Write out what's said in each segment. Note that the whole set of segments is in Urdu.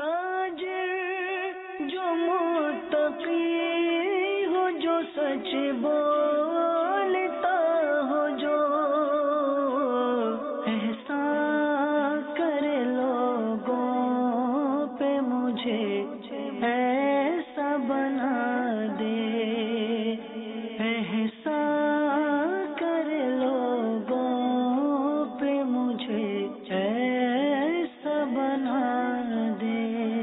تاجر جو متقی ہو، جو سچ بولتا ہو، جو احسان کرے لوگوں پہ، مجھے ایسا بنا دے، احسان کرے لوگوں پہ، مجھے ایسا بنا دے۔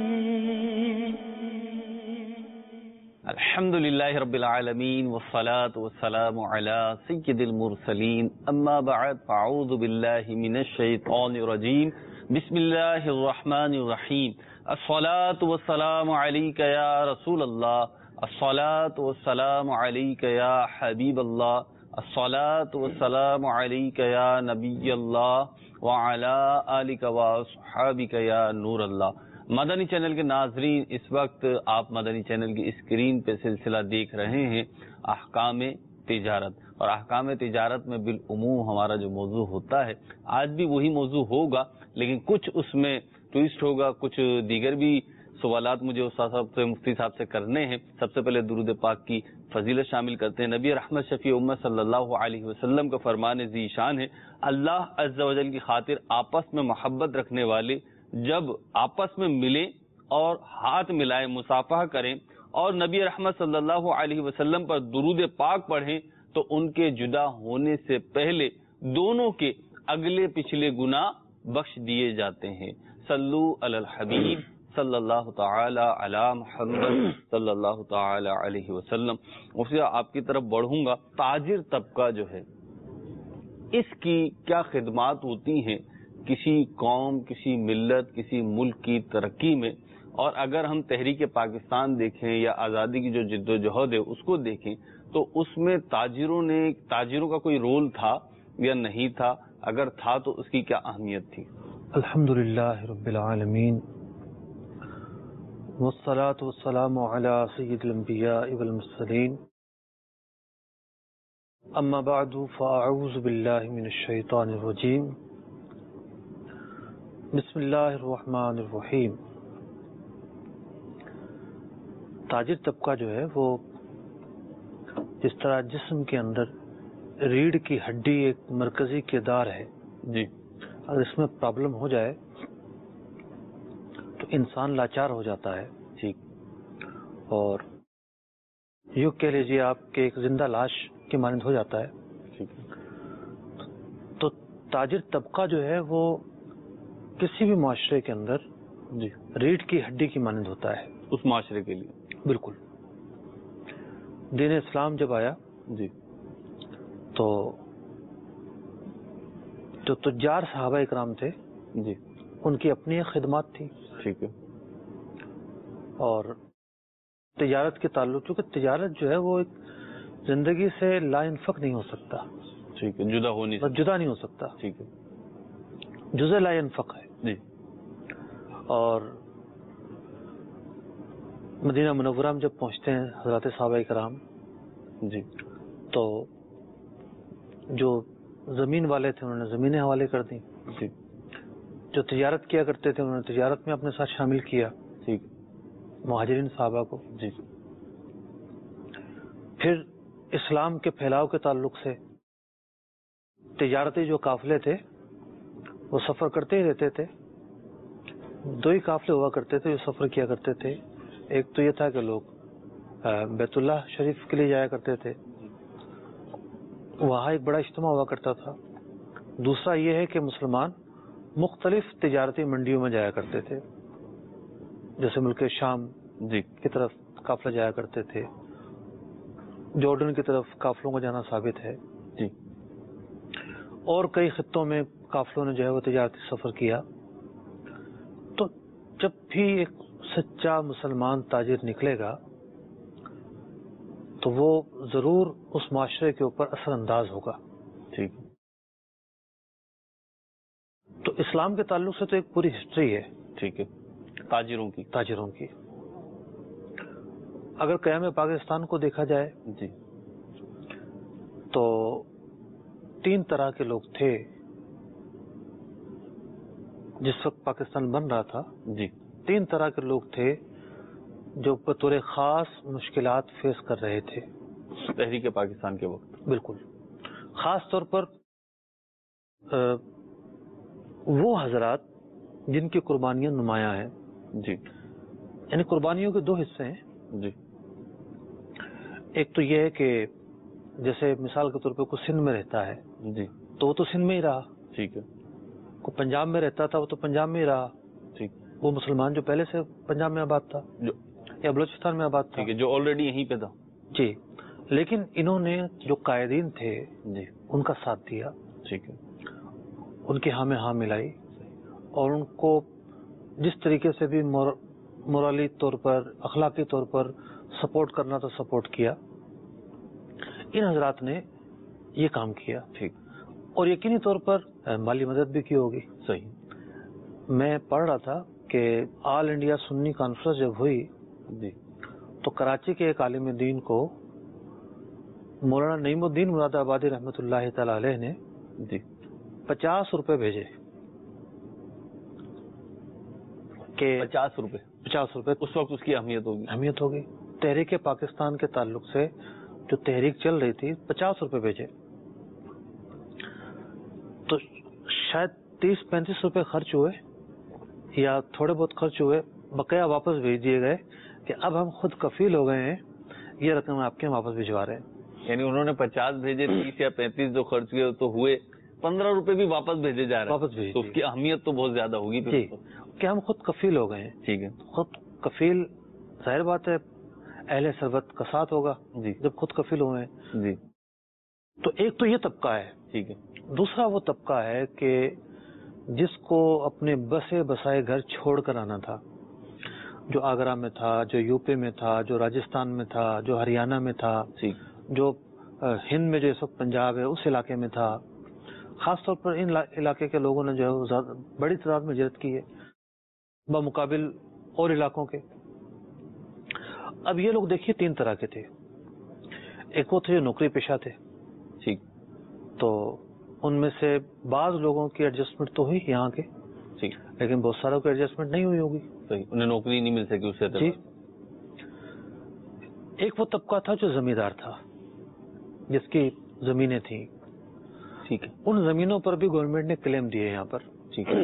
الحمدللہ رب العالمین والصلاة والسلام علی سید المرسلین، اما بعد فاعوذ باللہ من الشیطان الرجیم، بسم اللہ الرحمن الرحیم۔ الصلاة والسلام علیک یا رسول اللہ، الصلاة والسلام علیک یا حبیب اللہ، الصلاة والسلام علیک یا نبی اللہ وعلی آلک واصحابک یا نور اللہ۔ مدنی چینل کے ناظرین، اس وقت آپ مدنی چینل کی اسکرین پہ سلسلہ دیکھ رہے ہیں احکام تجارت، اور احکام تجارت میں بالعموم ہمارا جو موضوع ہوتا ہے آج بھی وہی موضوع ہوگا، لیکن کچھ اس میں ٹویسٹ ہوگا، کچھ دیگر بھی سوالات مجھے استاد صاحب سے، مفتی صاحب سے کرنے ہیں۔ سب سے پہلے درود پاک کی فضیلت شامل کرتے ہیں۔ نبی رحمت شفیع امت صلی اللہ علیہ وسلم کا فرمان ذی شان ہے، اللہ عز و جل کی خاطر آپس میں محبت رکھنے والے جب آپس میں ملیں اور ہاتھ ملائیں، مصافحہ کریں اور نبی رحمت صلی اللہ علیہ وسلم پر درود پاک پڑھیں تو ان کے جدا ہونے سے پہلے دونوں کے اگلے پچھلے گناہ بخش دیے جاتے ہیں۔ صلو علی الحبیب صلی اللہ تعالی علی محمد صلی اللہ تعالی علیہ وسلم۔ اس سے آپ کی طرف بڑھوں گا، تاجر طبقہ جو ہے اس کی کیا خدمات ہوتی ہیں کسی قوم، کسی ملت، کسی ملک کی ترقی میں؟ اور اگر ہم تحریک پاکستان دیکھیں یا آزادی کی جو جد و جہد ہے اس کو دیکھیں تو اس میں تاجروں کا کوئی رول تھا یا نہیں تھا؟ اگر تھا تو اس کی کیا اہمیت تھی؟ الحمدللہ رب العالمین والصلاة والسلام علی سید الانبیاء والمرسلین، اما بعد فاعوذ باللہ من الشیطان الرجیم، بسم اللہ الرحمن الرحیم۔ تاجر طبقہ جو ہے وہ جس طرح جسم کے اندر ریڑھ کی ہڈی ایک مرکزی کردار ہے جی، اگر اس میں پرابلم ہو جائے تو انسان لاچار ہو جاتا ہے، ٹھیک، اور یوں کہہ لیجیے آپ کہ ایک زندہ لاش کی مانند ہو جاتا ہے۔ ٹھیک، تو تاجر طبقہ جو ہے وہ کسی بھی معاشرے کے اندر جی، ریڑھ کی ہڈی کی مانند ہوتا ہے اس معاشرے کے لیے۔ بالکل۔ دین اسلام جب آیا جی، تو جو تجار صحابہ اکرام تھے جی، ان کی اپنی ایک خدمات تھی، ٹھیک ہے، اور تجارت کے تعلق، چونکہ تجارت جو ہے وہ ایک زندگی سے لا انفک نہیں ہو سکتا، ٹھیک ہے، جدا ہونی جدا نہیں ہو سکتا، ٹھیک ہے، جزء لا انفک ہے۔ جی، اور مدینہ منورہ میں جب پہنچتے ہیں حضرات صحابہ کرام، جی، تو جو زمین والے تھے انہوں نے زمینیں حوالے کر دیں، جی، جو تجارت کیا کرتے تھے انہوں نے تجارت میں اپنے ساتھ شامل کیا، ٹھیک، مہاجرین صحابہ کو۔ جی، پھر اسلام کے پھیلاؤ کے تعلق سے تجارتی جو قافلے تھے وہ سفر کرتے ہی رہتے تھے۔ دو ہی قافلے ہوا کرتے تھے جو سفر کیا کرتے تھے، ایک تو یہ تھا کہ لوگ بیت اللہ شریف کے لیے جایا کرتے تھے، وہاں ایک بڑا اجتماع ہوا کرتا تھا۔ دوسرا یہ ہے کہ مسلمان مختلف تجارتی منڈیوں میں جایا کرتے تھے، جیسے ملک شام جی کی طرف قافلہ جایا کرتے تھے، جارڈن کی طرف قافلوں کا جانا ثابت ہے، جی، اور کئی خطوں میں قافلوں نے جو ہے وہ تجارتی سفر کیا۔ تو جب بھی ایک سچا مسلمان تاجر نکلے گا تو وہ ضرور اس معاشرے کے اوپر اثر انداز ہوگا، ٹھیک، تو اسلام کے تعلق سے تو ایک پوری ہسٹری ہے، ٹھیک ہے، تاجروں کی۔ اگر قیام پاکستان کو دیکھا جائے جی، تو 3 طرح کے لوگ تھے جس وقت پاکستان بن رہا تھا۔ جی، 3 طرح کے لوگ تھے جو بطور خاص مشکلات فیس کر رہے تھے تحریک پاکستان کے وقت. بالکل. خاص طور پر وہ حضرات جن کی قربانیاں نمایاں ہیں. جی. یعنی قربانیوں کے 2 حصے ہیں. جی. ایک تو یہ ہے کہ جیسے مثال کے طور پہ کوئی سندھ میں رہتا ہے جی تو وہ تو سندھ میں ہی رہا. ٹھیک ہے. کوئی پنجاب میں رہتا تھا وہ تو پنجاب میں ہی رہا. ٹھیک. وہ مسلمان جو پہلے سے پنجاب میں آباد تھا یا بلوچستان میں آباد تھا. ٹھیک ہے. جو آلریڈی یہیں پہ تھا. جی. لیکن انہوں نے جو قائدین تھے جی ان کا ساتھ دیا. ٹھیک ہے. ان کی ہاں میں ہاں ملائی اور ان کو جس طریقے سے بھی مورالی طور پر اخلاقی طور پر سپورٹ کرنا تھا سپورٹ کیا. ان حضرات نے یہ کام کیا. ٹھیک. اور یقینی طور پر مالی مدد بھی کی ہوگی. صحیح. میں پڑھ رہا تھا کہ آل انڈیا سنی کانفرنس جب ہوئی جی تو کراچی کے ایک عالم دین کو مولانا نعیم الدین مراد آبادی رحمۃ اللہ تعالی علیہ نے جی 50 روپے بھیجے کہ 50 روپے. 50 روپے اس وقت اس کی اہمیت ہوگی. تحریک پاکستان کے تعلق سے جو تحریک چل رہی تھی 50 روپے بھیجے. تو شاید 30-35 روپے خرچ ہوئے یا تھوڑے بہت خرچ ہوئے, بقیہ واپس بھیج دیے گئے کہ اب ہم خود کفیل ہو گئے ہیں, یہ رقم آپ کے واپس بھجوا رہے ہیں. یعنی انہوں نے 50 بھیجے, 30 یا 35 جو خرچ ہوئے تو ہوئے 15 روپے بھی واپس بھیجے جا رہے ہیں. واپس بھیج تو اس کی اہمیت تو بہت زیادہ ہوگی جی کہ ہم خود کفیل ہو گئے ہیں. ٹھیک ہے. خود کفیل ظاہر بات ہے اہل ثروت کا ساتھ ہوگا جی جب خود کفیل ہوئے ہیں. جی. تو ایک تو یہ طبقہ ہے. ٹھیک ہے. دوسرا وہ طبقہ ہے کہ جس کو اپنے بسے بسائے گھر چھوڑ کر آنا تھا, جو آگرہ میں تھا, جو یو پی میں تھا, جو راجستھان میں تھا, جو ہریانہ میں تھا, جو ہند میں جو اس وقت پنجاب ہے اس علاقے میں تھا. خاص طور پر ان علاقے کے لوگوں نے جو ہے بڑی تعداد میں ہجرت کی ہے بمقابل اور علاقوں کے. اب یہ لوگ دیکھیے 3 طرح کے تھے. ایک وہ تھے جو نوکری پیشہ تھے. ٹھیک. تو ان میں سے بعض لوگوں کی ایڈجسٹمنٹ تو ہوئی یہاں کے, لیکن بہت ساروں کی ایڈجسٹمنٹ نہیں ہوئی ہوگی. صحیح. انہیں نوکری نہیں مل سکی اس سے. جی. ایک وہ طبقہ تھا جو زمیندار تھا, جس کی زمینیں تھیں. ٹھیک ہے. ان زمینوں پر بھی گورنمنٹ نے کلیم دیے یہاں پر. ٹھیک ہے.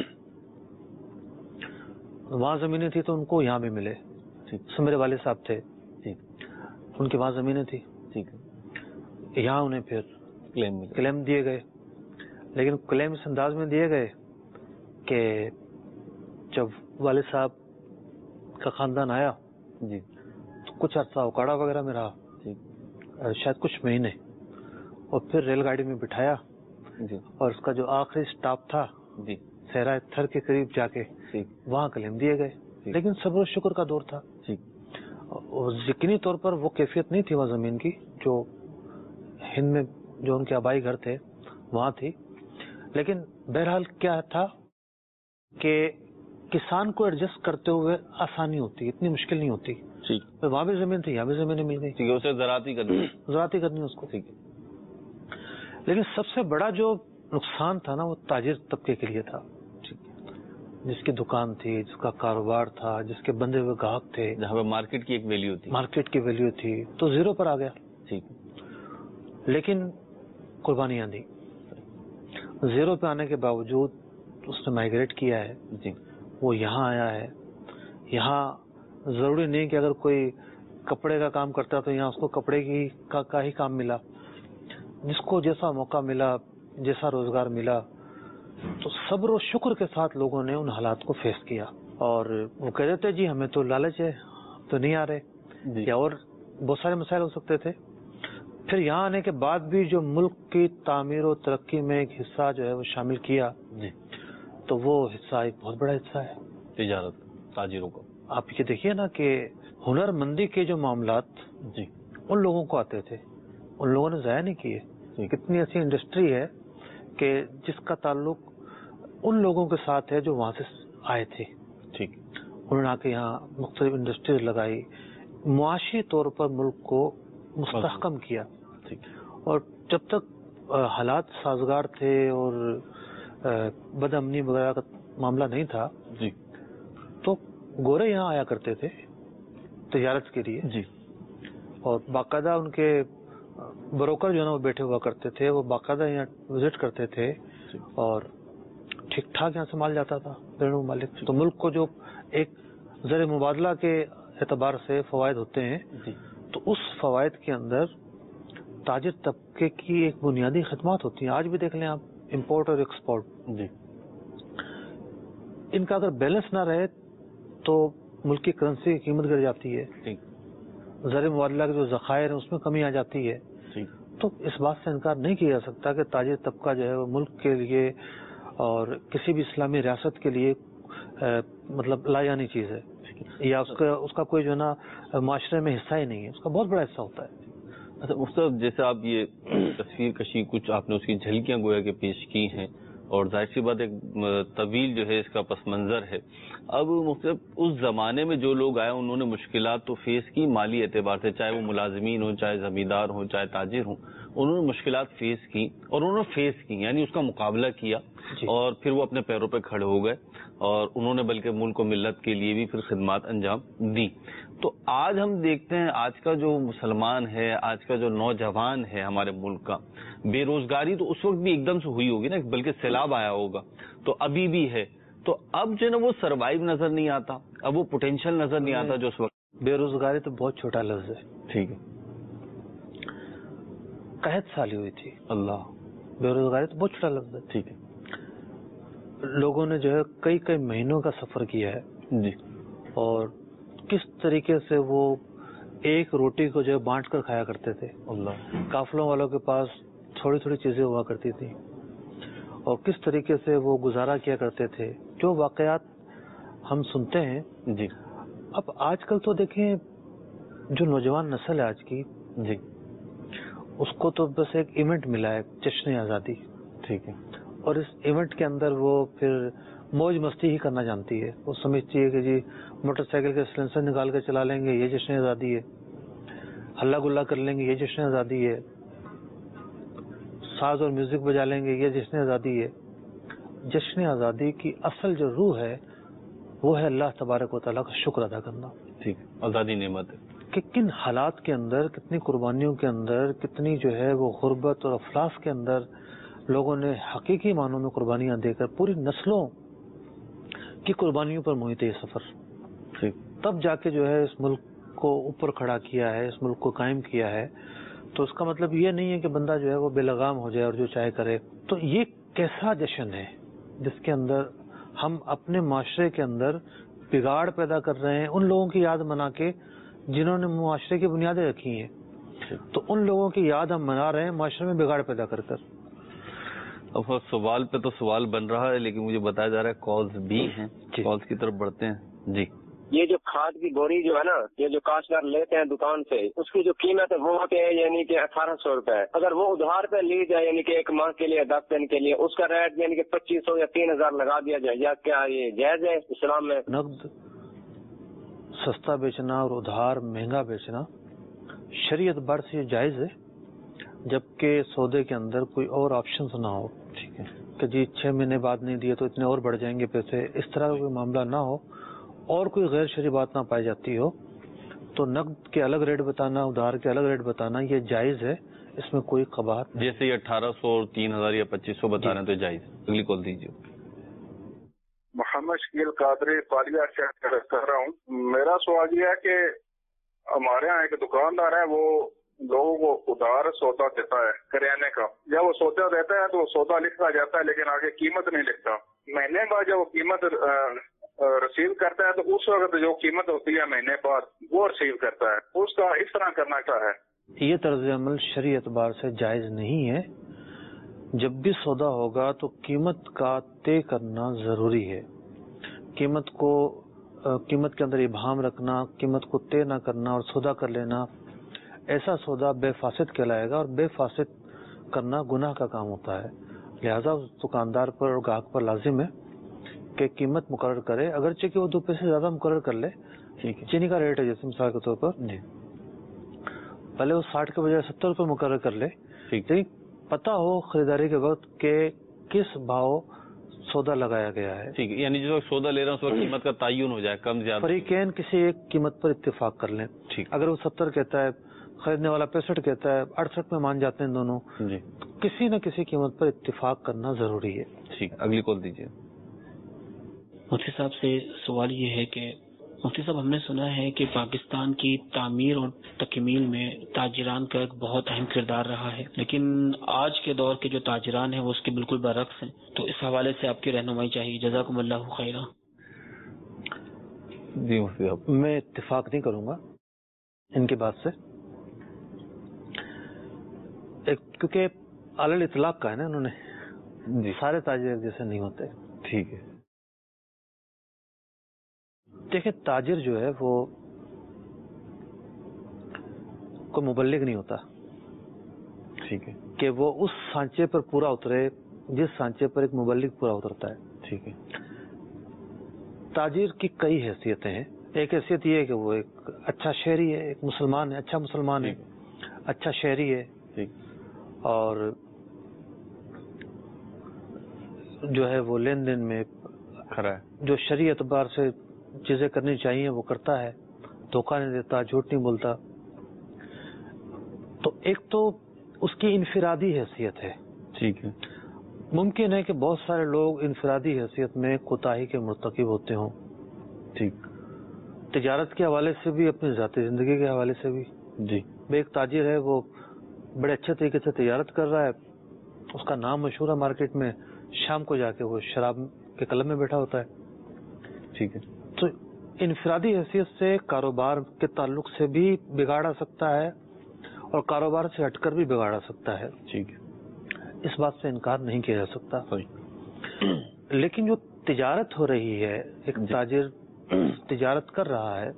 وہاں زمینیں تھی تو ان کو یہاں بھی ملے. میرے والد صاحب تھے, ان کی وہاں زمینیں تھی. ٹھیک ہے. یہاں انہیں پھر کلیم دیے گئے, لیکن کلیم اس انداز میں دیے گئے کہ جب والد صاحب کا خاندان آیا جی تو کچھ عرصہ اوکاڑا وغیرہ میں رہا, شاید کچھ مہینے, اور پھر ریل گاڑی میں بٹھایا جی, اور اس کا جو آخری اسٹاپ تھا جی صحرائے تھر کے قریب جا کے وہاں کلیم دیے گئے. لیکن صبر و شکر کا دور تھا. اور یقینی طور پر وہ کیفیت نہیں تھی وہاں زمین کی جو ہند میں جو ان کے آبائی گھر تھے وہاں تھی. لیکن بہرحال کیا تھا کہ کسان کو ایڈجسٹ کرتے ہوئے آسانی ہوتی, اتنی مشکل نہیں ہوتی. وہاں بھی زمین تھی, یہاں بھی زمینیں مل گئی. اسے زراعتی کرنی اس کو. لیکن سب سے بڑا جو نقصان تھا نا وہ تاجر طبقے کے لیے تھا, جس کی دکان تھی, جس کا کاروبار تھا, جس کے بندے ہوئے گاہک تھے, جہاں پہ مارکیٹ کی ایک ویلیو تھی, تو زیرو پر آ گیا. لیکن قربانیاں دی. زیرو پہ آنے کے باوجود اس نے مائیگریٹ کیا ہے. وہ یہاں آیا ہے. یہاں ضروری نہیں کہ اگر کوئی کپڑے کا کام کرتا تو یہاں اس کو کپڑے کا ہی کام ملا. جس کو جیسا موقع ملا, جیسا روزگار ملا, تو صبر و شکر کے ساتھ لوگوں نے ان حالات کو فیس کیا. اور وہ کہہ رہے تھے جی ہمیں تو لالچ ہے, تو نہیں آ رہے, یا اور بہت سارے مسائل ہو سکتے تھے. پھر یہاں آنے کے بعد بھی جو ملک کی تعمیر و ترقی میں ایک حصہ جو ہے وہ شامل کیا, تو وہ حصہ ایک بہت بڑا حصہ ہے تجارت تاجروں کو. آپ یہ دیکھیے نا کہ ہنر مندی کے جو معاملات ان لوگوں کو آتے تھے, ان لوگوں نے ضائع نہیں کیے. کتنی ایسی انڈسٹری ہے کہ جس کا تعلق ان لوگوں کے ساتھ ہے جو وہاں سے آئے تھے. انہوں نے آ کے یہاں مختلف انڈسٹریز لگائی, معاشی طور پر ملک کو مستحکم کیا. اور جب تک حالات سازگار تھے اور بد امنی وغیرہ کا معاملہ نہیں تھا, تو گورے یہاں آیا کرتے تھے تجارت کے لیے جی اور باقاعدہ ان کے بروکر جو ہے نا وہ بیٹھے ہوا کرتے تھے, وہ باقاعدہ یہاں وزٹ کرتے تھے اور ٹھیک ٹھاک یہاں سے مال جاتا تھا بیرون ممالک. تو ملک کو جو ایک زر مبادلہ کے اعتبار سے فوائد ہوتے ہیں تو اس فوائد کے اندر تاجر طبقے کی ایک بنیادی خدمات ہوتی ہیں. آج بھی دیکھ لیں آپ, امپورٹ اور ایکسپورٹ, جی ان کا اگر بیلنس نہ رہے تو ملک کی کرنسی کی قیمت گر جاتی ہے, زر مبادلہ کے جو ذخائر ہیں اس میں کمی آ جاتی ہے. تو اس بات سے انکار نہیں کیا جا سکتا کہ تاجر طبقہ جو ہے وہ ملک کے لیے اور کسی بھی اسلامی ریاست کے لیے مطلب لایانی چیز ہے, یا اس کا کوئی جو ہے نا معاشرے میں حصہ ہی نہیں ہے, اس کا بہت بڑا حصہ ہوتا ہے. اچھا مفتی, جیسے آپ یہ تصویر کشی کچھ آپ نے اس کی جھلکیاں گویا کے پیش کی ہیں اور ظاہر سی بات ایک طویل جو ہے اس کا پس منظر ہے. اب مختلف اس زمانے میں جو لوگ آئے انہوں نے مشکلات تو فیس کی مالی اعتبار سے, چاہے وہ ملازمین ہوں, چاہے زمیندار ہوں, چاہے تاجر ہوں, انہوں نے مشکلات فیس کی اور انہوں نے فیس کی, یعنی اس کا مقابلہ کیا اور پھر وہ اپنے پیروں پہ کھڑے ہو گئے اور انہوں نے بلکہ ملک و ملت کے لیے بھی پھر خدمات انجام دی. تو آج ہم دیکھتے ہیں آج کا جو مسلمان ہے, آج کا جو نوجوان ہے ہمارے ملک کا, بے روزگاری تو اس وقت بھی ایک دم سے ہوئی ہوگی نا, بلکہ سیلاب آیا ہوگا, تو ابھی بھی ہے. تو اب جو ہے نا وہ سروائیو نظر نہیں آتا, اب وہ پوٹینشیل نظر نہیں آتا جو اس وقت. بے روزگاری تو بہت چھوٹا لفظ ہے. ٹھیک ہے, قحط سالی ہوئی تھی. اللہ, بے روزگاری تو بہت چھوٹا لفظ ہے. ٹھیک ہے, لوگوں نے جو ہے کئی کئی مہینوں کا سفر کیا ہے جی, اور کس طریقے سے وہ ایک روٹی کو جو ہے بانٹ کر کھایا کرتے تھے. اللہ, قافلوں والوں کے پاس تھوڑی تھوڑی چیزیں ہوا کرتی تھی اور کس طریقے سے وہ گزارا کیا کرتے تھے. جو واقعات ہم سنتے ہیں جی. اب آج کل تو دیکھیں جو نوجوان نسل ہے آج کی, جی, اس کو تو بس ایک ایونٹ ملا ہے, جشن آزادی. ٹھیک ہے, اور اس ایونٹ کے اندر وہ پھر موج مستی ہی کرنا جانتی ہے. وہ سمجھتی ہے کہ جی موٹر سائیکل کے سلنسر نکال کے چلا لیں گے, یہ جشن آزادی ہے. ہلا گلا کر لیں گے, یہ جشن آزادی ہے. ساز اور میوزک بجا لیں گے, یہ جشن آزادی ہے. جشن آزادی کی اصل جو روح ہے وہ ہے اللہ تبارک و تعالیٰ کا شکر ادا کرنا. ٹھیک, آزادی نعمت ہے کہ کن حالات کے اندر, کتنی قربانیوں کے اندر, کتنی جو ہے وہ غربت اور افلاس کے اندر لوگوں نے حقیقی معنوں میں قربانیاں دے کر پوری نسلوں کی قربانیوں پر محیط ہے یہ سفر. تب جا کے جو ہے اس ملک کو اوپر کھڑا کیا ہے, اس ملک کو قائم کیا ہے. تو اس کا مطلب یہ نہیں ہے کہ بندہ جو ہے وہ بے لگام ہو جائے اور جو چاہے کرے. تو یہ کیسا جشن ہے جس کے اندر ہم اپنے معاشرے کے اندر بگاڑ پیدا کر رہے ہیں, ان لوگوں کی یاد منا کے جنہوں نے معاشرے کی بنیادیں رکھی ہیں. تو ان لوگوں کی یاد ہم منا رہے ہیں معاشرے میں بگاڑ پیدا کر کر. اب سوال پہ تو سوال بن رہا ہے, لیکن مجھے بتایا جا رہا ہے کالز بھی ہیں, کالز کی طرف بڑھتے ہیں. جی, یہ جو کھاد کی بوری جو ہے نا, یہ جو کاشتکار لیتے ہیں دکان سے, اس کی جو قیمت ہے وہ ہوتی ہے یعنی کہ 1800 روپے. اگر وہ ادھار پہ لی جائے یعنی کہ 1 ماہ کے لیے 10 دن کے لیے, اس کا ریٹ یعنی کہ 2500 یا 3000 لگا دیا جائے, یا کیا یہ جائز ہے اسلام میں؟ نقد سستا بیچنا اور ادھار مہنگا بیچنا شریعت بار سے جائز ہے, جبکہ سودے کے اندر کوئی اور آپشن نہ ہو. ٹھیک ہے, کہ جی 6 مہینے بعد نہیں دیے تو اتنے اور بڑھ جائیں گے پیسے, اس طرح کا کوئی معاملہ نہ ہو اور کوئی غیر شرعی بات نہ پائی جاتی ہو. تو نقد کے الگ ریٹ بتانا, ادھار کے الگ ریٹ بتانا یہ جائز ہے, اس میں کوئی قباحت. جیسے یہ 1800 اور 3000 یا 2500 بتا رہے ہیں تو جائز. اگلی کال دیجیے. محمد شکیل قادری پالیا شہر کر رہا ہوں. میرا سوال یہ ہے کہ ہمارے یہاں ایک دکاندار ہے, وہ لوگوں کو ادھار سودا دیتا ہے کریانے کا. جب وہ سودا دیتا ہے تو وہ سودا لکھا جاتا ہے لیکن آگے قیمت نہیں لکھتا. مہینے بعد جب وہ قیمت ریسیو کرتا ہے تو اس وقت جو قیمت ہوتی ہے مہینے بعد وہ ریسیو کرتا ہے. اس کا اس طرح کرنا کیا ہے؟ یہ طرز عمل شرعی اعتبار سے جائز نہیں ہے. جب بھی سودا ہوگا تو قیمت کا طے کرنا ضروری ہے. قیمت کے اندر ابہام رکھنا, قیمت کو طے نہ کرنا اور سودا کر لینا, ایسا سودا بے فاسد کہلائے گا, اور بے فاسد کرنا گناہ کا کام ہوتا ہے. لہذا اس دکاندار پر اور گاہک پر لازم ہے کہ قیمت مقرر کرے, اگرچہ کہ وہ 2 پیسے زیادہ مقرر کر لے. چینی کا ریٹ ہے جیسے مثال کے طور پر, پہلے وہ 60 کے بجائے 70 روپے مقرر کر لے, لیکن پتہ ہو خریداری کے وقت کہ کس بھاؤ سودا لگایا گیا ہے. ٹھیک ہے, یعنی جس وقت سودا لے رہا ہوں اس وقت قیمت کا تعین ہو جائے, کم زیادہ. فریقین کسی ایک قیمت پر اتفاق کر لیں. ٹھیک, اگر وہ 70 کہتا ہے, خریدنے والا 65 کہتا ہے, 68 میں مان جاتے ہیں دونوں, جی, کسی نہ کسی قیمت پر اتفاق کرنا ضروری ہے. ٹھیک, اگلی کال دیجیے. مفتی صاحب سے سوال یہ ہے کہ مفتی صاحب ہم نے سنا ہے کہ پاکستان کی تعمیر اور تکمیل میں تاجران کا ایک بہت اہم کردار رہا ہے, لیکن آج کے دور کے جو تاجران ہیں وہ اس کے بالکل برعکس ہیں, تو اس حوالے سے آپ کی رہنمائی چاہیے. جزاکم اللہ خیرہ. جی مفتی صاحب, میں اتفاق نہیں کروں گا ان کی بات سے, کیونکہ علی الاطلاق کا ہے نا انہوں نے, جی, سارے تاجر جیسے نہیں ہوتے. ٹھیک ہے. دیکھیں تاجر جو ہے وہ کوئی مبلغ نہیں ہوتا. ٹھیک ہے, کہ وہ اس سانچے پر پورا اترے جس سانچے پر ایک مبلغ پورا اترتا ہے. ٹھیک ہے. تاجر کی کئی حیثیتیں ہیں. ایک حیثیت یہ ہے کہ وہ ایک اچھا شہری ہے, ایک مسلمان ہے, اچھا مسلمان ہے, اچھا شہری ہے, ٹھیک, اور جو ہے وہ لین دین میں کھرا ہے, جو شرعی اعتبار سے چیزیں کرنی چاہیے وہ کرتا ہے, دھوکہ نہیں دیتا, جھوٹ نہیں بولتا. تو ایک تو اس کی انفرادی حیثیت ہے. ٹھیک ہے. ممکن ہے کہ بہت سارے لوگ انفرادی حیثیت میں کوتاہی کے مرتکب ہوتے ہوں. ٹھیک, تجارت کے حوالے سے بھی, اپنی ذاتی زندگی کے حوالے سے بھی. جی, ایک تاجر ہے وہ بڑے اچھے طریقے سے تجارت کر رہا ہے, اس کا نام مشہور ہے مارکیٹ میں, شام کو جا کے وہ شراب کے کلب میں بیٹھا ہوتا ہے. ٹھیک ہے. تو انفرادی حیثیت سے کاروبار کے تعلق سے بھی بگاڑا سکتا ہے اور کاروبار سے ہٹ کر بھی بگاڑا سکتا ہے. ٹھیک ہے, اس بات سے انکار نہیں کیا جا سکتا. صحیح. لیکن جو تجارت ہو رہی ہے, ایک تاجر تجارت کر رہا ہے,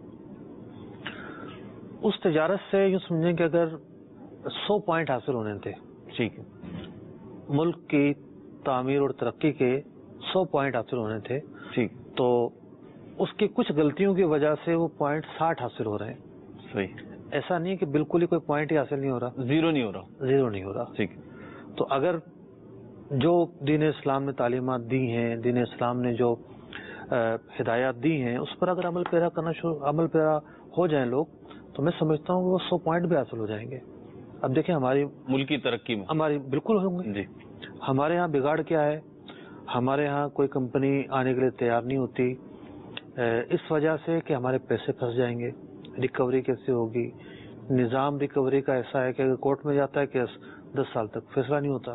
اس تجارت سے یوں سمجھیں کہ اگر 100 پوائنٹ حاصل ہونے تھے, ٹھیک ہے, ملک کی تعمیر اور ترقی کے 100 پوائنٹ حاصل ہونے تھے, ٹھیک, تو اس کی کچھ غلطیوں کی وجہ سے وہ پوائنٹ 60 حاصل ہو رہے ہیں. صحیح. ایسا نہیں ہے کہ بالکل ہی کوئی پوائنٹ ہی حاصل نہیں ہو رہا, زیرو نہیں ہو رہا, زیرو نہیں ہو رہا. ٹھیک. تو اگر جو دین اسلام نے تعلیمات دی ہیں, دین اسلام نے جو ہدایات دی ہیں, اس پر اگر عمل پیرا ہو جائیں لوگ, تو میں سمجھتا ہوں کہ وہ 100 پوائنٹ بھی حاصل ہو جائیں گے. اب دیکھیں ہماری ملکی ترقی میں ہماری بالکل ہوں گے. جی, ہمارے ہاں بگاڑ کیا ہے, ہمارے ہاں کوئی کمپنی آنے کے لیے تیار نہیں ہوتی, اس وجہ سے کہ ہمارے پیسے پھنس جائیں گے. ریکوری کیسے ہوگی؟ نظام ریکوری کا ایسا ہے کہ اگر کورٹ میں جاتا ہے کیس 10 سال تک فیصلہ نہیں ہوتا.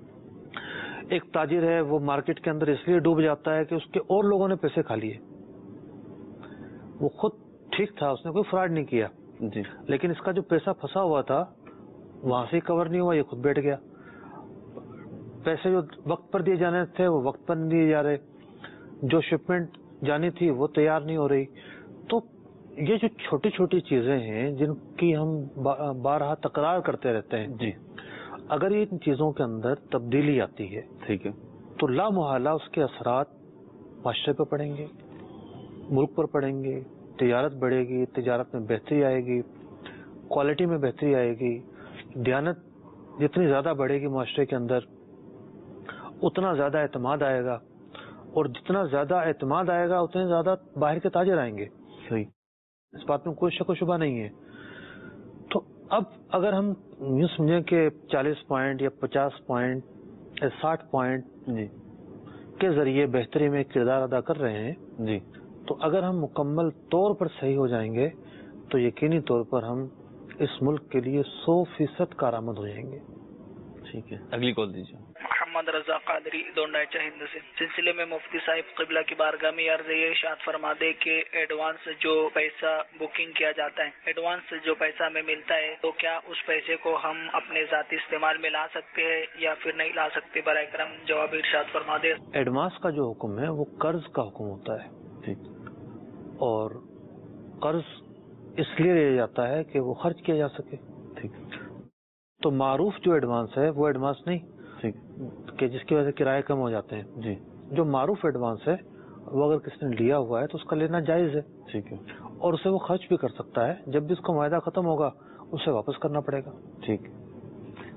ایک تاجر ہے وہ مارکیٹ کے اندر اس لیے ڈوب جاتا ہے کہ اس کے اور لوگوں نے پیسے کھا لیے, وہ خود ٹھیک تھا, اس نے کوئی فراڈ نہیں کیا, جی, لیکن اس کا جو پیسہ پھنسا ہوا تھا وہاں سے کور نہیں ہوا, یہ خود بیٹھ گیا. پیسے جو وقت پر دیے جانے تھے وہ وقت پر نہیں دیے جا رہے, جو شپمنٹ جانی تھی وہ تیار نہیں ہو رہی. تو یہ جو چھوٹی چھوٹی چیزیں ہیں جن کی ہم بارہا تکرار کرتے رہتے ہیں, جی, اگر یہ ان چیزوں کے اندر تبدیلی آتی ہے, ٹھیک ہے, تو لا محالہ اس کے اثرات معاشرے پہ پڑیں گے, ملک پر پڑیں گے, تجارت بڑھے گی, تجارت میں بہتری آئے گی, کوالٹی میں بہتری آئے گی, دیانت جتنی زیادہ بڑھے گی معاشرے کے اندر اتنا زیادہ اعتماد آئے گا, اور جتنا زیادہ اعتماد آئے گا اتنے زیادہ باہر کے تاجر آئیں گے. صحیح, اس بات میں کوئی شک و شبہ نہیں ہے. تو اب اگر ہم یوں سمجھیں کہ 40 پوائنٹ یا 50 پوائنٹ یا 60 پوائنٹ جی, کے ذریعے بہتری میں کردار ادا کر رہے ہیں, جی, تو اگر ہم مکمل طور پر صحیح ہو جائیں گے تو یقینی طور پر ہم اس ملک کے لیے 100% کارآمد ہو جائیں گے. ٹھیک ہے, اگلی کال دیجیے. محمد رضا قادری دونڈائچہ ہند سے. سلسلے میں مفتی صاحب قبلہ کی بارگاہ میں عرض یہ ارشاد فرما دے کہ ایڈوانس جو پیسہ بکنگ کیا جاتا ہے, ایڈوانس جو پیسہ ہمیں ملتا ہے, تو کیا اس پیسے کو ہم اپنے ذاتی استعمال میں لا سکتے ہیں یا پھر نہیں لا سکتے؟ برائے کرم جواب ارشاد فرما دے. ایڈوانس کا جو حکم ہے وہ قرض کا حکم ہوتا ہے. ٹھیک, اور قرض اس لیے لیا جاتا ہے کہ وہ خرچ کیا جا سکے. ٹھیک, تو معروف جو ایڈوانس ہے وہ ایڈوانس نہیں ٹھیک, کہ جس کی وجہ سے کرائے کم ہو جاتے ہیں. جی, جو معروف ایڈوانس ہے وہ اگر کسی نے لیا ہوا ہے تو اس کا لینا جائز ہے, ٹھیک ہے, اور اسے وہ خرچ بھی کر سکتا ہے. جب بھی اس کا معاہدہ ختم ہوگا اسے واپس کرنا پڑے گا. ٹھیک.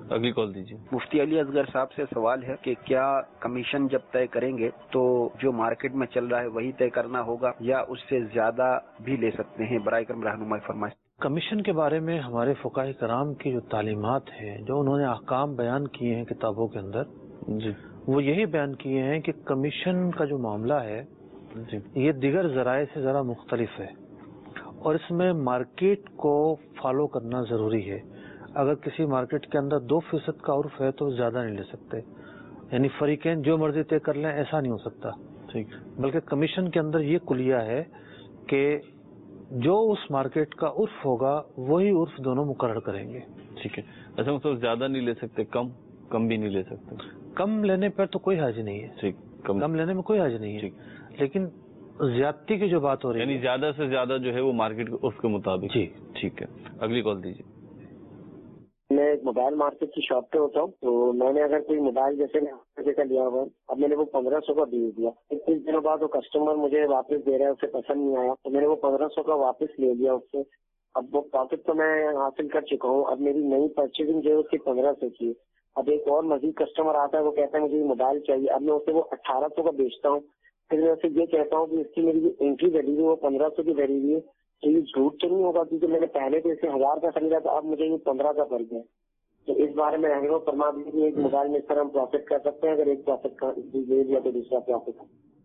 اگلی کال دیجیے. مفتی علی اصغر صاحب سے سوال ہے کہ کیا کمیشن جب طے کریں گے تو جو مارکیٹ میں چل رہا ہے وہی طے کرنا ہوگا یا اس سے زیادہ بھی لے سکتے ہیں؟ برائے کرم رہنمائی فرمائیں. کمیشن کے بارے میں ہمارے فقہاء کرام کی جو تعلیمات ہیں، جو انہوں نے احکام بیان کیے ہیں کتابوں کے اندر، جی وہ یہی بیان کیے ہیں کہ کمیشن کا جو معاملہ ہے جی یہ دیگر ذرائع سے ذرا مختلف ہے اور اس میں مارکیٹ کو فالو کرنا ضروری ہے. اگر کسی مارکیٹ کے اندر 2% کا عرف ہے تو زیادہ نہیں لے سکتے، یعنی فریقین جو مرضی طے کر لیں ایسا نہیں ہو سکتا. ٹھیک. بلکہ کمیشن کے اندر یہ کلیہ ہے کہ جو اس مارکیٹ کا عرف ہوگا وہی عرف دونوں مقرر کریں گے. ٹھیک ہے. اچھا مطلب زیادہ نہیں لے سکتے، کم بھی نہیں لے سکتے. کم لینے پر تو کوئی حرج نہیں ہے. ٹھیک. کم لینے میں کوئی حرج نہیں ہے، لیکن زیادتی کی جو بات ہو رہی ہے یعنی زیادہ سے زیادہ جو ہے وہ مارکیٹ کے عرف کے مطابق. جی ٹھیک ہے. اگلی کال دیجیے. میں ایک موبائل مارکیٹ کی شاپ پہ ہوتا ہوں، تو میں نے اگر کوئی موبائل جیسے کا لیا ہوا، اب میں نے وہ 1500 کا بیچ دیا. 21 دنوں بعد وہ کسٹمر مجھے واپس دے رہا ہے، اسے پسند نہیں آیا تو میں نے وہ 1500 کا واپس لے لیا اس سے. اب وہ پروفٹ تو میں حاصل کر چکا ہوں، اب میری نئی پرچیزنگ جو ہے اس کی 1500 کی. اب ایک اور مزید کسٹمر آتا ہے، وہ کہتا ہے مجھے یہ موبائل چاہیے، اب میں اسے وہ 1800 کا بیچتا ہوں. پھر میں اسے یہ کہتا ہوں کہ اس کی میری جو انٹری ویلیو ہے وہ 1500 کی ویلیو ہے. تو یہ جھوٹ تو نہیں ہوگا کیونکہ میں نے پہلے تو اسے 1000 کا خریدا تھا، اب مجھے یہ 15 کا پڑ گیا. تو اس بارے میں رہنما فرما دیجیے کہ ایک موبائل میں اس طرح ہم پروفٹ کر سکتے ہیں، اگر ایک پروفٹ لے لیا تو دوسرا پروفٹ.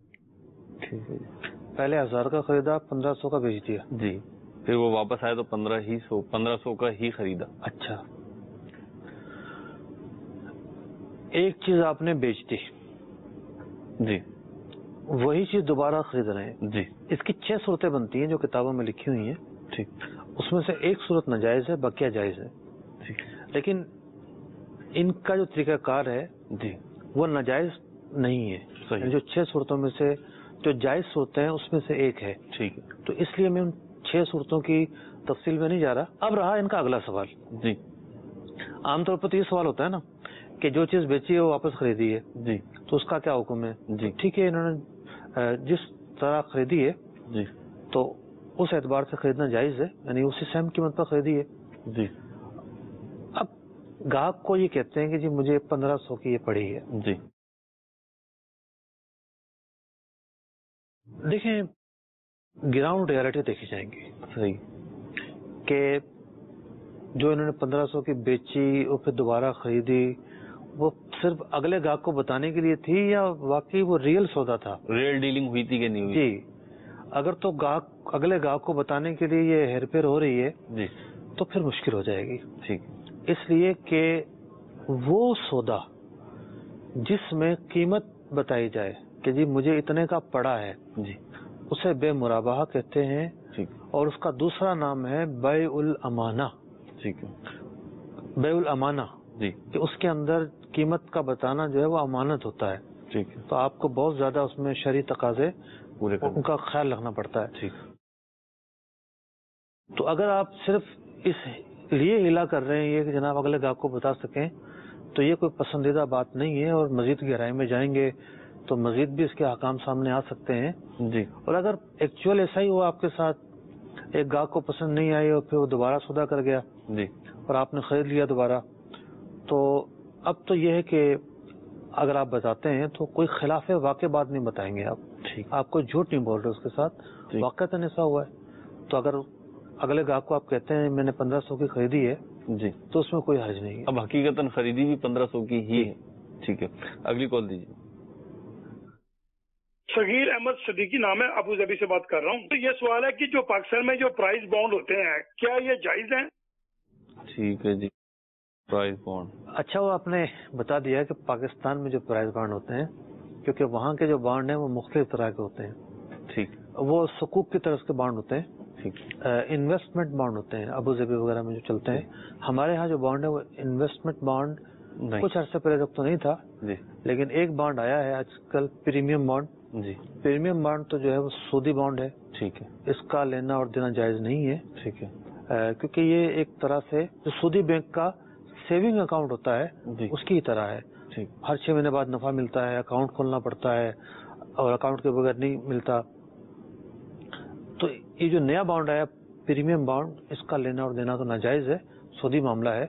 پہلے 1000 کا خریدا، 1500 کا بیچ دیا. جی. پھر وہ واپس آئے تو 1500 کا ہی خریدا. اچھا، ایک چیز آپ نے بیچ دی، جی وہی چیز دوبارہ خرید رہے ہیں. جی. اس کی 6 صورتیں بنتی ہیں جو کتابوں میں لکھی ہوئی ہیں. ٹھیک. اس میں سے ایک صورت ناجائز ہے، بقیہ جائز ہے. ٹھیک. لیکن ان کا جو طریقہ کار ہے جی وہ ناجائز نہیں ہے. صحیح. جو 6 صورتوں میں سے جو جائز صورتیں ہیں اس میں سے ایک ہے. ٹھیک ہے. تو اس لیے میں ان 6 صورتوں کی تفصیل میں نہیں جا رہا. اب رہا ان کا اگلا سوال. جی. عام طور پر تو یہ سوال ہوتا ہے نا کہ جو چیز بیچی ہے وہ واپس خریدی ہے، جی تو اس کا کیا حکم ہے؟ جی. ٹھیک ہے، انہوں نے جس طرح خریدی ہے جی تو اس اعتبار سے خریدنا جائز ہے، یعنی اسی سیم قیمت پر خریدی ہے. جی. اب گاہک کو یہ کہتے ہیں کہ جی مجھے 1500 کی یہ پڑی ہے. جی. دیکھیں گراؤنڈ ریالٹی دیکھی جائیں گی. صحیح. کہ جو انہوں نے 1500 کی بیچی اور پھر دوبارہ خریدی، وہ صرف اگلے گاہک کو بتانے کے لیے تھی یا واقعی وہ ریئل سودا تھا؟ ریئل ڈیلنگ ہوئی تھی کہ نہیں ہوئی؟ جی. اگر تو اگلے گاہک کو بتانے کے لیے یہ ہیر پھیر ہو رہی ہے جی تو پھر مشکل ہو جائے گی. ٹھیک. اس لیے کہ وہ سودا جس میں قیمت بتائی جائے کہ جی مجھے اتنے کا پڑا ہے، جی اسے بے مرابحہ کہتے ہیں. ٹھیک. اور اس کا دوسرا نام ہے بیع الامانہ. ٹھیک ہے. بیع الامانہ جی. کہ اس کے اندر قیمت کا بتانا جو ہے وہ امانت ہوتا ہے. ٹھیک ہے. تو آپ کو بہت زیادہ اس میں شرعی تقاضے پورے ان کا خیال رکھنا پڑتا ہے. ٹھیک. تو اگر آپ صرف اس لیے ہلا کر رہے ہیں یہ کہ جناب اگلے گاہک کو بتا سکیں تو یہ کوئی پسندیدہ بات نہیں ہے، اور مزید گہرائی میں جائیں گے تو مزید بھی اس کے احکام سامنے آ سکتے ہیں. جی. اور اگر ایکچوئل ایسا ہی ہوا آپ کے ساتھ، ایک گاہک کو پسند نہیں آئی اور پھر وہ دوبارہ سودا کر گیا جی اور آپ نے خرید لیا دوبارہ، تو اب تو یہ ہے کہ اگر آپ بتاتے ہیں تو کوئی خلاف واقع بات نہیں بتائیں گے آپ. ٹھیک. آپ کوئی جھوٹ نہیں بول رہے اس کے ساتھ، واقعتاً ایسا ہوا ہے. تو اگر اگلے گاہک کو آپ کہتے ہیں میں نے 1500 کی خریدی ہے جی تو اس میں کوئی حرج نہیں ہے. اب حقیقتاً خریدی بھی 1500 کی ہی ہے. ٹھیک ہے. اگلی کال دیجیے. صغیر احمد صدیقی نام ہے، ابو ظبی سے بات کر رہا ہوں. تو یہ سوال ہے کہ جو پاکستان میں جو پرائز بانڈ ہوتے ہیں کیا یہ جائز ہیں؟ ٹھیک ہے جی. پرائز بانڈ، اچھا وہ آپ نے بتا دیا کہ پاکستان میں جو پرائز بانڈ ہوتے ہیں، کیونکہ وہاں کے جو بانڈ ہیں وہ مختلف طرح کے ہوتے ہیں. ٹھیک. وہ سکوک کی طرف کے بانڈ ہوتے ہیں، ٹھیک. انویسٹمنٹ بانڈ ہوتے ہیں ابو ظبی وغیرہ میں جو چلتے ہیں. ہمارے ہاں جو بانڈ ہے وہ انویسٹمنٹ بانڈ کچھ عرصے پہلے تک تو نہیں تھا جی، لیکن ایک بانڈ آیا ہے آج کل پریمیم بانڈ. جی. پریمیم بانڈ تو جو ہے وہ سودی بانڈ ہے. ٹھیک ہے. اس کا لینا اور دینا جائز نہیں ہے. ٹھیک ہے. کیونکہ یہ ایک طرح سے جو سودی بینک کا سیونگ اکاؤنٹ ہوتا ہے جی، اس کی طرح ہے. ٹھیک. ہر 6 مہینے بعد نفع ملتا ہے، اکاؤنٹ کھولنا پڑتا ہے اور اکاؤنٹ کے بغیر نہیں ملتا. تو یہ جو نیا بانڈ آیا پریمیم بانڈ، اس کا لینا اور دینا تو ناجائز ہے، سودی معاملہ ہے.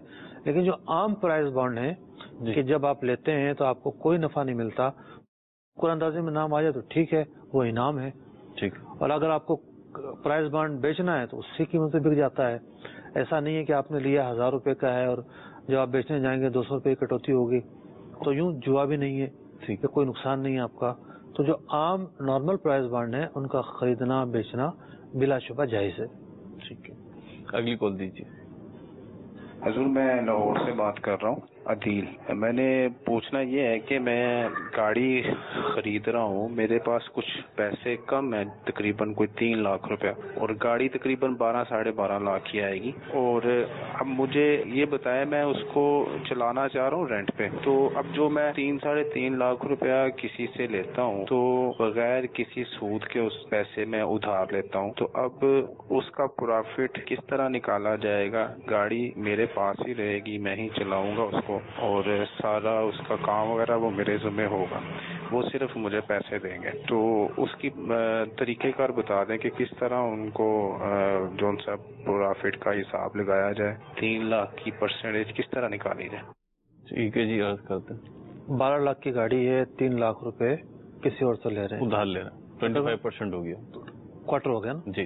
لیکن جو عام پرائز بانڈ ہیں کہ جب آپ لیتے ہیں تو آپ کو کوئی نفع نہیں ملتا, قرآن اندازے میں نام آ جائے تو ٹھیک ہے, وہ انعام ہے. ٹھیک. اور اگر آپ کو پرائز بانڈ بیچنا ہے تو اسی قیمت سے بک جاتا ہے. ایسا نہیں ہے کہ آپ نے لیا 1000 روپے کا ہے اور جب آپ بیچنے جائیں گے 200 روپے کی کٹوتی ہوگی, تو یوں جوا بھی نہیں ہے, ٹھیک ہے, کوئی نقصان نہیں ہے آپ کا. تو جو عام نارمل پرائز بانڈ ہے ان کا خریدنا بیچنا بلا شبہ جائز ہے. ٹھیک ہے, اگلی کال دیجیے. حضور میں لاہور سے بات کر رہا ہوں, عدیل. میں نے پوچھنا یہ ہے کہ میں گاڑی خرید رہا ہوں, میرے پاس کچھ پیسے کم ہیں, تقریباً کوئی 3 لاکھ روپیہ, اور گاڑی تقریباً 12-12.5 لاکھ کی آئے گی. اور اب مجھے یہ بتایا میں اس کو چلانا چاہ رہا ہوں رینٹ پہ, تو اب جو میں 3-3.5 لاکھ روپیہ کسی سے لیتا ہوں تو بغیر کسی سود کے اس پیسے میں ادھار لیتا ہوں, تو اب اس کا پروفٹ کس طرح نکالا جائے گا؟ گاڑی میرے پاس ہی رہے گی, میں ہی چلاؤں گا اس کو, اور سارا اس کا کام وغیرہ وہ میرے ذمہ ہوگا, وہ صرف مجھے پیسے دیں گے. تو اس کی طریقہ کار بتا دیں کہ کس طرح ان کو جو ان سا پروفٹ کا حساب لگایا جائے, 3 لاکھ کی پرسنٹیج کس طرح نکالی جائے. ٹھیک ہے جی, عرض کرتے ہیں. 12 لاکھ کی گاڑی ہے, 3 لاکھ روپے کسی اور سے لے رہے ہیں, ادھار لے رہے ہیں, 25% ہو گیا, کوارٹر ہو گیا نا جی.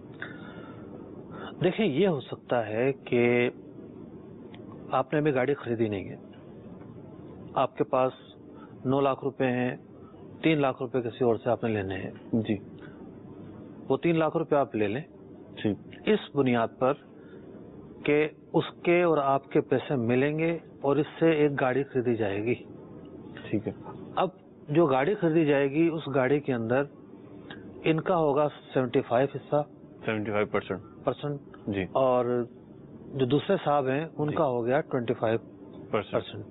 دیکھیں یہ ہو سکتا ہے کہ آپ نے ابھی گاڑی خریدی نہیں ہے, آپ کے پاس 9 لاکھ روپے ہیں, 3 لاکھ روپے کسی اور سے آپ نے لینے ہیں جی. وہ 3 لاکھ روپے آپ لے لیں اس بنیاد پر کہ اس کے اور آپ کے پیسے ملیں گے اور اس سے ایک گاڑی خریدی جائے گی. ٹھیک ہے. اب جو گاڑی خریدی جائے گی اس گاڑی کے اندر ان کا ہوگا 75 حصہ, 75% جی, اور جو دوسرے صاحب ہیں ان کا ہو گیا 25%.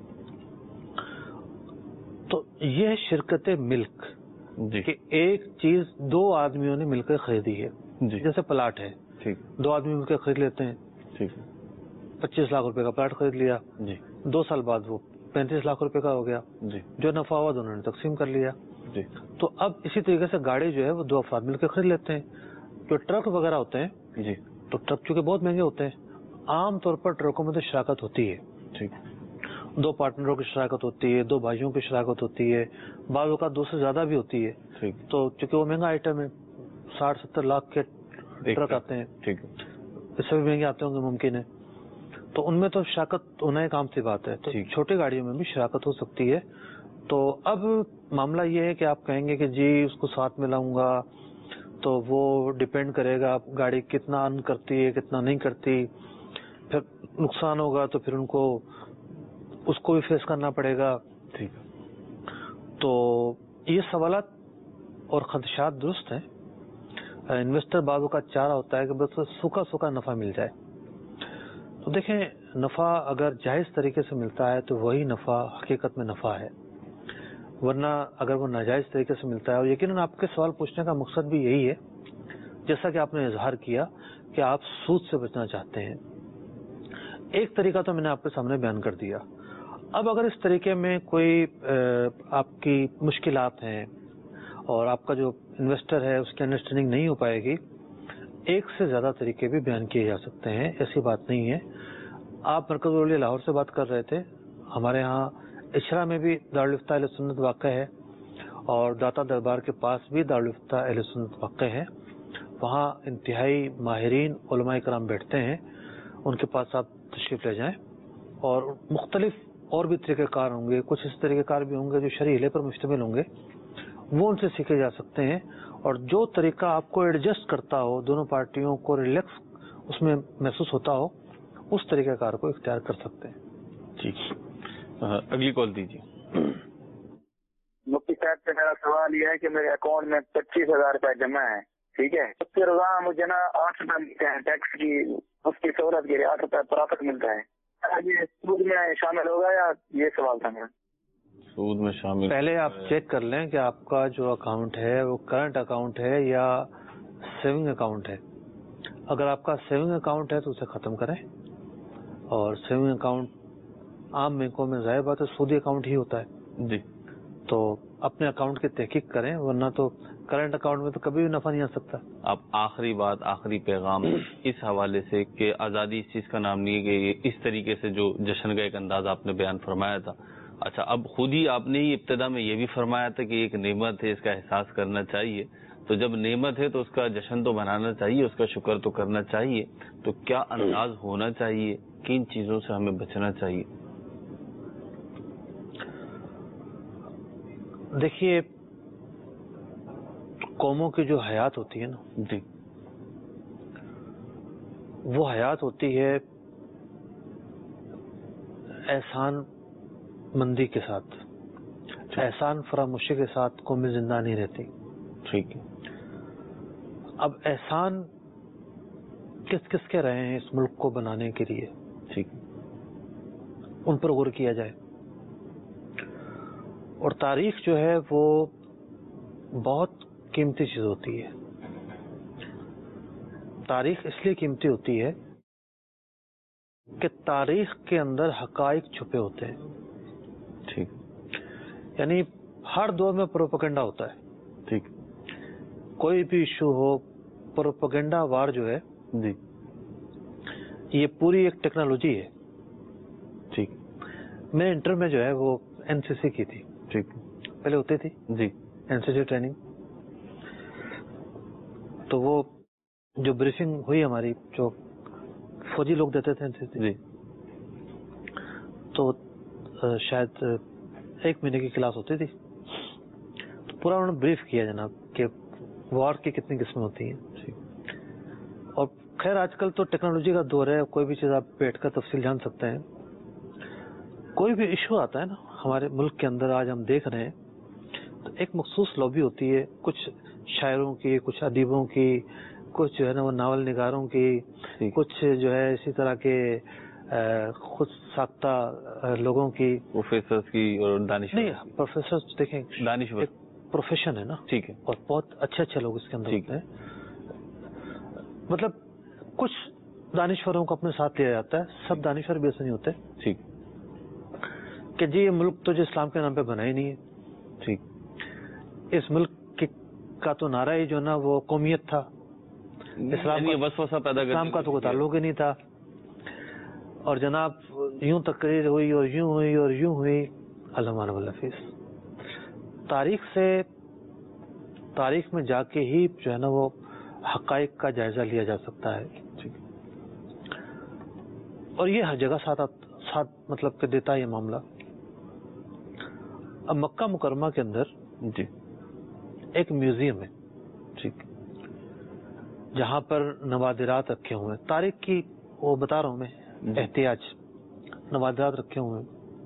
تو یہ شرکت ملک جی, کہ ایک چیز 2 آدمیوں نے مل کر خریدی ہے جی, جیسے پلاٹ ہے, ٹھیک, 2 آدمی مل کر خرید لیتے ہیں, ٹھیک, 25 لاکھ روپے کا پلاٹ خرید لیا جی, 2 سال بعد وہ 35 لاکھ روپے کا ہو گیا جی, جو نفع ہوا دونوں نے تقسیم کر لیا جی. تو اب اسی طریقے سے گاڑی جو ہے وہ 2 افراد مل کے خرید لیتے ہیں. جو ٹرک وغیرہ ہوتے ہیں جی, تو ٹرک چونکہ بہت مہنگے ہوتے ہیں, عام طور پر ٹرکوں میں تو شراکت ہوتی ہے, ٹھیک, 2 پارٹنروں کی شراکت ہوتی ہے, 2 بھائیوں کی شراکت ہوتی ہے, بعض اوقات 2 سے زیادہ بھی ہوتی ہے. ٹھیک. تو چونکہ وہ مہنگا آئٹم ہے, 60-70 لاکھ کے ٹرک آتے ہیں, ٹھیک, اس سے بھی مہنگے آتے ہوں گے ممکن ہے, تو ان میں تو شراکت ہونا ایک عام سی بات ہے. تو چھوٹی گاڑیوں میں بھی شراکت ہو سکتی ہے. تو اب معاملہ یہ ہے کہ آپ کہیں گے کہ جی اس کو ساتھ میں لاؤں گا, تو وہ ڈپینڈ کرے گا گاڑی کتنا ارن کرتی ہے کتنا نہیں کرتی, پھر نقصان ہوگا تو پھر ان کو اس کو بھی فیس کرنا پڑے گا. ٹھیک. تو یہ سوالات اور خدشات درست ہیں. انویسٹر بعضوں کا چاہ رہا ہوتا ہے کہ بس سوکھا سوکھا نفع مل جائے. تو دیکھیں نفع اگر جائز طریقے سے ملتا ہے تو وہی نفع حقیقت میں نفع ہے, ورنہ اگر وہ ناجائز طریقے سے ملتا ہے, اور یقیناً آپ کے سوال پوچھنے کا مقصد بھی یہی ہے جیسا کہ آپ نے اظہار کیا کہ آپ سود سے بچنا چاہتے ہیں. ایک طریقہ تو میں نے آپ کے سامنے بیان کر دیا. اب اگر اس طریقے میں کوئی آپ کی مشکلات ہیں اور آپ کا جو انویسٹر ہے اس کی انڈرسٹینڈنگ نہیں ہو پائے گی, ایک سے زیادہ طریقے بھی بیان کیے جا سکتے ہیں, ایسی بات نہیں ہے. آپ مرکز العلیا لاہور سے بات کر رہے تھے, ہمارے ہاں اشرا میں بھی دارالفتہ اہل سنت واقع ہے اور داتا دربار کے پاس بھی دارالفتہ اہل سنت واقع ہے. وہاں انتہائی ماہرین علماء کرام بیٹھتے ہیں, ان کے پاس آپ تشریف لے جائیں, اور مختلف اور بھی طریقہ کار ہوں گے, کچھ اس طریقہ کار بھی ہوں گے جو شرعی علم پر مشتمل ہوں گے, وہ ان سے سیکھے جا سکتے ہیں. اور جو طریقہ آپ کو ایڈجسٹ کرتا ہو, دونوں پارٹیوں کو ریلیکس اس میں محسوس ہوتا ہو, اس طریقہ کار کو اختیار کر سکتے ہیں. ٹھیک, اگلی کال دیجیے. مفتی صاحب سے میرا سوال یہ ہے کہ میرے اکاؤنٹ میں 25,000 روپے جمع ہے, ٹھیک ہے, اس کے روزانہ مجھے نا 8 روپے ملتے ہیں ٹیکس کی, اس کی سہولت کے لیے 8 روپے پرافٹ ملتا ہے. یہ سود میں شامل ہوگا یا یہ سوال تھا میرا؟ سود میں شامل. پہلے آپ چیک کر لیں کہ آپ کا جو اکاؤنٹ ہے وہ کرنٹ اکاؤنٹ ہے یا سیونگ اکاؤنٹ ہے. اگر آپ کا سیونگ اکاؤنٹ ہے تو اسے ختم کریں, اور سیونگ اکاؤنٹ عام بینکوں میں ظاہر بات ہے سودی اکاؤنٹ ہی ہوتا ہے جی, تو اپنے اکاؤنٹ کی تحقیق کریں, ورنہ تو करंट अकाउंट में तो कभी भी नफा नहीं आ सकता। अब आखिरी बात, आखिरी पैगाम इस हवाले से कि आज़ादी इस चीज़ का नाम नहीं है कि ये इस तरीके से जो जश्न का एक अंदाज आपने बयान फरमाया था, अच्छा अब खुद ही आपने ही इब्तिदा में ये भी फरमाया था कि एक नेमत है, इसका एहसास करना चाहिए, तो जब नेमत है तो उसका जश्न तो मनाना चाहिए, उसका शुक्र तो करना चाहिए, तो क्या अंदाज होना चाहिए, किन चीज़ों से हमें बचना चाहिए? देखिए, कौमों की जो हयात होती है ना जी, वो हयात होती है एहसान मंदी के साथ, एहसान फरामोशी के साथ कौमें जिंदा नहीं रहती। ठीक है। अब एहसान किस किस के रहे हैं इस मुल्क को बनाने के लिए, ठीक, उन पर गौर किया जाए। और तारीख जो है वो बहुत कीमती चीज होती है। तारीख इसलिए कीमती होती है कि तारीख के अंदर हकाइक छुपे होते हैं। ठीक, यानी हर दौर में प्रोपेगेंडा होता है। ठीक, कोई भी इशू हो, प्रोपेगेंडा वार जो है जी, ये पूरी एक टेक्नोलॉजी है। ठीक, मैं इंटर में जो है वो एनसीसी की थी। ठीक, पहले होती थी जी, एनसीसी ट्रेनिंग। तो वो जो ब्रीफिंग हुई हमारी, जो फौजी लोग देते थे एनसीसी जी, तो शायद 1 महीने की क्लास होती थी। तो पूरा उन्होंने ब्रीफ किया जनाब कि वॉर की कितनी किस्में होती हैं। और खैर आजकल तो टेक्नोलॉजी का दौर है, कोई भी चीज़ आप बैठ कर तफसील जान सकते हैं। कोई भी इशू आता है ना हमारे मुल्क के अंदर, आज हम देख रहे हैं, तो एक मखसूस लॉबी होती है, कुछ शायरों की, कुछ अदीबों की, कुछ जो है ना वो नावल निगारों की, कुछ जो है इसी तरह के खुद साख्ता लोगों की, प्रोफेसर्स की और दानिश्वर। नहीं, प्रोफेसर देखें दानिश्वर एक प्रोफेशन है ना। ठीक है। और बहुत अच्छे अच्छे लोग इसके अंदर होते हैं। मतलब कुछ दानिश्वरों को अपने साथ लिया जाता है, सब दानिश्वर भी ऐसे नहीं होते। ठीक, कि जी ये मुल्क तो जो इस्लाम के नाम पे बना ही नहीं है। ठीक, इस मुल्क का तो नारा ही जो ना वो कौमियत था, इस्लाम का तो कोई ताल्लुक ही नहीं था। और जनाब यूं तकरीर हुई और यूं हुई और यूं हुई। अल्लाह तारीख में जाके ही जो है ना वो हकाइक का जायजा लिया जा सकता है। और ये हर जगह साथ मतलब कि देता है ये मामला। अब मक्का मुकरमा के अंदर जी एक म्यूजियम है, ठीक, जहां पर नवादिरात रखे हुए हैं। तारीख की वो बता रहा हूं मैं, एहतियाज नवादिरात रखे हुए हैं।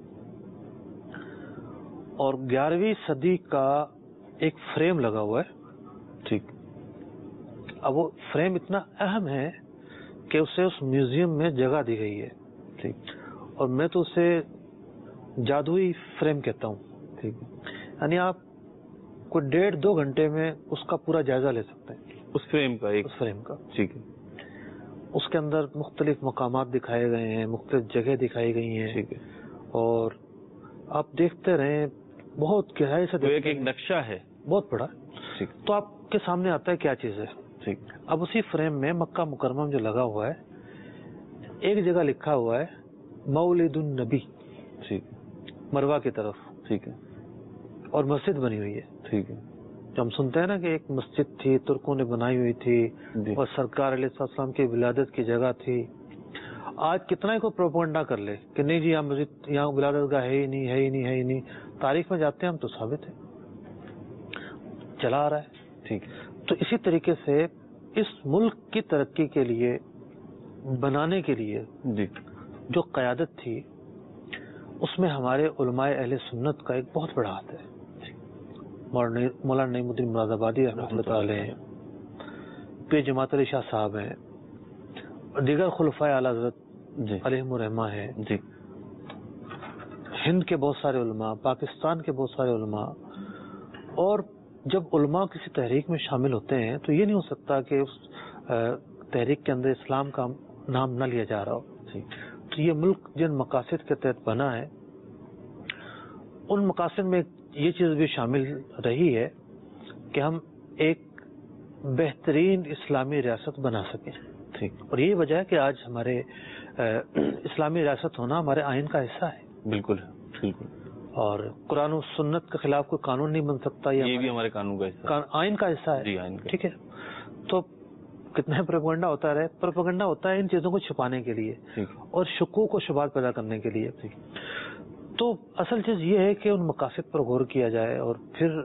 और 11वीं सदी का एक फ्रेम लगा हुआ है। ठीक, अब वो फ्रेम इतना अहम है कि उसे उस म्यूजियम में जगह दी गई है। ठीक, और मैं तो उसे जादुई फ्रेम कहता हूँ। ठीक, यानी आप कोई 1.5-2 घंटे में उसका पूरा जायजा ले सकते हैं, उस फ्रेम का, एक उस फ्रेम का। ठीक है। उसके अंदर मुख्तलिफ मकामात दिखाए गए हैं, मुख्तलिफ जगह दिखाई गई हैं। ठीक है। और आप देखते रहें, बहुत गहराई से देखते एक नक्शा है बहुत बड़ा। ठीक, तो आपके सामने आता है क्या चीज है। ठीक, अब उसी फ्रेम में मक्का मुकरमा में जो लगा हुआ है, एक जगह लिखा हुआ है मौलिदुन नबी। ठीक, मरवा की तरफ। ठीक है। और मस्जिद बनी हुई है। ठीक है। जो हम सुनते हैं ना कि एक मस्जिद थी, तुर्कों ने बनाई हुई थी और सरकार अलैहिस्सलाम की विलादत की जगह थी। आज कितना ही को प्रोपेगेंडा कर ले कि नहीं जी यहाँ मस्जिद, यहाँ विलादत का है ही नहीं, है ही नहीं, है ही नहीं। तारीख में जाते हैं हम तो साबित है, चला आ रहा है। ठीक, तो इसी तरीके से इस मुल्क की तरक्की के लिए, बनाने के लिए जी, जो क़यादत थी, उसमें हमारे उलमाए अहले सुन्नत का एक बहुत बड़ा हाथ है। मौलाना नईमुद्दीन मुरादाबादी रहमतुल्लाह अलैह, पीर जमात अली शाह साहब हैं, दीगर खुलफाए आला हज़रत अलैहिमुर रहमा है जी, हिंद के बहुत सारे उलमा, पाकिस्तान के बहुत सारे उलमा। और जब उलमा किसी तहरीक में शामिल होते हैं तो ये नहीं हो सकता कि उस तहरीक के अंदर इस्लाम का नाम न लिया जा रहा हो। तो ये मुल्क जिन मकासद के तहत बना है, उन मकासद में ये चीज़ भी शामिल रही है कि हम ایک بہترین اسلامی ریاست بنا سکیں. اور یہی وجہ ہے کہ آج ہمارے اسلامی ریاست ہونا ہمارے آئین کا حصہ ہے. بالکل بالکل. اور قرآن و سنت کے خلاف کوئی قانون نہیں بن سکتا. یہ بھی ہمارے قانون کا حصہ، آئین کا حصہ ہے. جی آئین کا. ٹھیک ہے. تو کتنا پروپیگنڈا ہوتا رہے، پروپیگنڈا ہوتا ہے ان چیزوں کو چھپانے کے لیے اور شکوک و شبہات پیدا کرنے کے لیے. تو اصل چیز یہ ہے کہ ان مقاصد پر غور کیا جائے اور پھر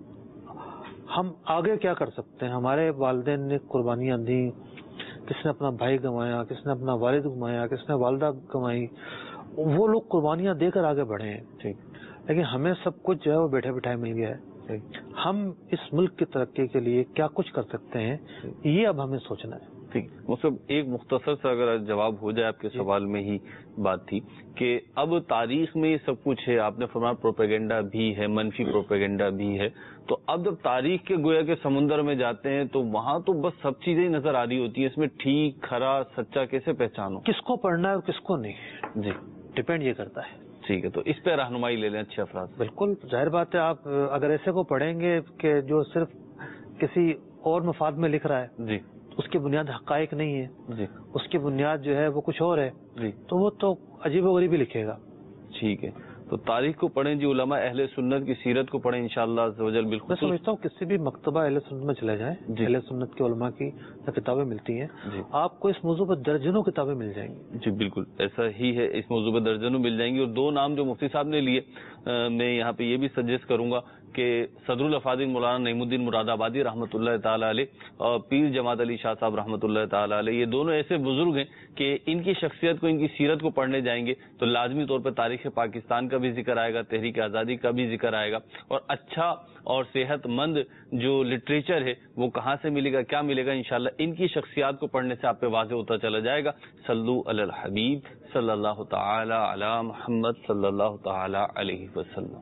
ہم آگے کیا کر سکتے ہیں. ہمارے والدین نے قربانیاں دی، کس نے اپنا بھائی گنوایا، کس نے اپنا والد گنوایا، کس نے والدہ گنوائی. وہ لوگ قربانیاں دے کر آگے بڑھے ہیں، لیکن ہمیں سب کچھ جو ہے وہ بیٹھے بٹھائے مل گیا ہے. ہم اس ملک کی ترقی کے لیے کیا کچھ کر سکتے ہیں، یہ اب ہمیں سوچنا ہے. ٹھیک. مطلب ایک مختصر سا اگر جواب ہو جائے، آپ کے سوال میں ہی بات تھی کہ اب تاریخ میں یہ سب کچھ ہے، آپ نے فرمایا پروپیگنڈا بھی ہے، منفی پروپیگنڈا بھی ہے. تو اب جب تاریخ کے گویا کے سمندر میں جاتے ہیں تو وہاں تو بس سب چیزیں ہی نظر آ رہی ہوتی ہیں. اس میں ٹھیک کھرا سچا کیسے پہچانو، کس کو پڑھنا ہے اور کس کو نہیں. جی ڈپینڈ یہ کرتا ہے. ٹھیک ہے. تو اس پہ رہنمائی لے لیں اچھے افراد. بالکل ظاہر بات ہے. آپ اگر ایسے کو پڑھیں گے کہ جو صرف کسی اور مفاد میں لکھ رہا ہے، جی، اس کی بنیاد حقائق نہیں ہے، جی، اس کی بنیاد جو ہے وہ کچھ اور ہے، جی، تو وہ تو عجیب و غریب ہی لکھے گا. ٹھیک ہے. تو تاریخ کو پڑھیں جی، علماء اہل سنت کی سیرت کو پڑھیں انشاءاللہ عز و جل. بالکل میں سمجھتا ہوں کسی بھی مکتبہ اہل سنت میں چلے جائیں، اہل سنت کے علماء کی کتابیں ملتی ہیں، آپ کو اس موضوع پر درجنوں کتابیں مل جائیں گی. جی بالکل ایسا ہی ہے، اس موضوع پر درجنوں مل جائیں گی. اور دو نام جو مفتی صاحب نے لیے، میں یہاں پہ یہ بھی سجیسٹ کروں گا کہ صدر الافاضل مولانا نعیم الدین مراد آبادی رحمۃ اللہ تعالی علیہ اور پیر جماعت علی شاہ صاحب رحمۃ اللہ تعالی علیہ، یہ دونوں ایسے بزرگ ہیں کہ ان کی شخصیت کو، ان کی سیرت کو پڑھنے جائیں گے تو لازمی طور پہ تاریخ پاکستان کا بھی ذکر آئے گا، تحریک آزادی کا بھی ذکر آئے گا، اور اچھا اور صحت مند جو لٹریچر ہے وہ کہاں سے ملے گا، کیا ملے گا، انشاءاللہ ان کی شخصیات کو پڑھنے سے آپ پہ واضح ہوتا چلا جائے گا. صلو علی الحبیب صلی اللہ تعالی علی محمد صلی اللہ تعالی علیہ وسلم.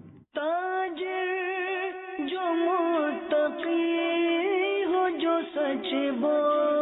تاجر جو متقی ہو، جو سچ بول